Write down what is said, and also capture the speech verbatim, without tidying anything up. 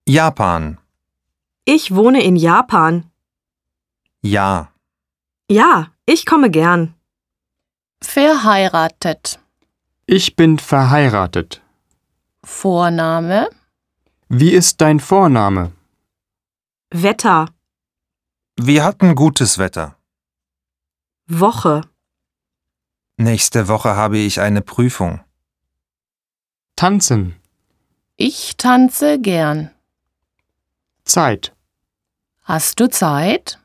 Japan. Ich wohne in Japan. Ja. Ja, ich komme gern. Verheiratet. Ich bin verheiratet. Vorname. Wie ist dein Vorname? Wetter. Wir hatten gutes Wetter. Woche. Nächste Woche habe ich eine Prüfung. Tanzen. Ich tanze gern. Zeit. Hast du Zeit?